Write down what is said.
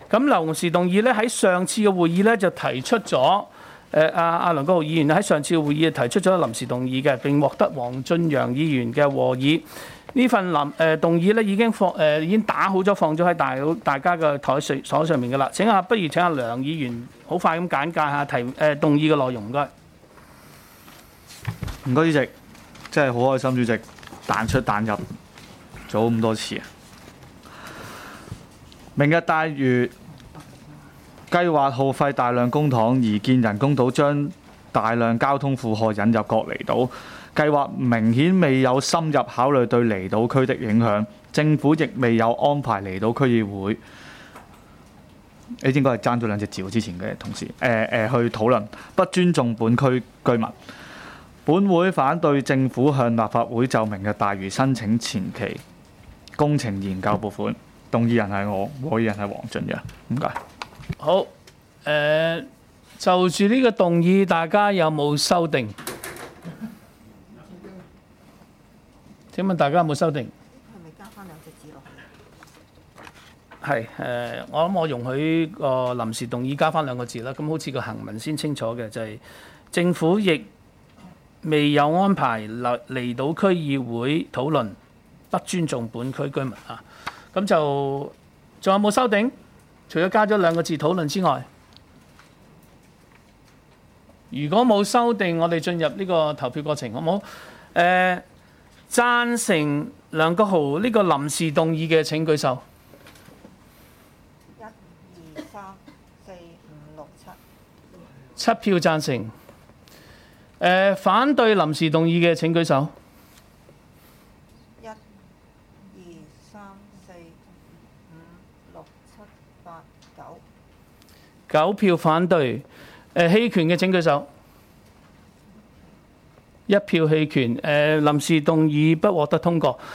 咁臨時動議咧喺上次嘅會議咧就提出咗，阿梁國雄議員喺上次嘅會議提出咗臨時動議嘅，並獲得黃俊陽議員嘅和議。呢份動議咧已經打好咗，放咗喺大家嘅台上面嘅啦。不如請阿梁議員好快咁簡介下動議嘅內容，唔該。 唔該，主席，真係好開心，主席彈出彈入做咁多次啊！明日大嶼計劃耗費大量公帑，而建人工島將大量交通負荷引入各離島。計劃明顯未有深入考慮對離島區的影響，政府亦未有安排離島區議會，你應該係爭咗兩隻字之前嘅同事，去討論，不尊重本區居民。本會反對政府向立法會就明日大嶼申請前期工程研究撥款。動議人係我，和議人係黃俊陽。唔該。 好，就住呢個動議，大家有冇修訂？請問大家有冇修訂？ 係咪加翻兩隻字落去？ 係我諗我容許個臨時動議加翻兩個字啦。咁好似個行文先清楚嘅，就係、政府亦未有安排離島區議會討論，不尊重本區居民啊。咁就仲有冇修訂？除咗加咗兩個字討論之外，如果冇修訂，我哋進入呢個投票過程，好唔好？贊成梁國豪呢個臨時動議嘅請舉手。 1、2、3、4、5、6、 7票贊成。反對臨時動議嘅請舉手。 7。1、2、3、4、5、6、7、8、9。 9票反對。棄權嘅請舉手。1票棄權。臨時動議不獲得通過。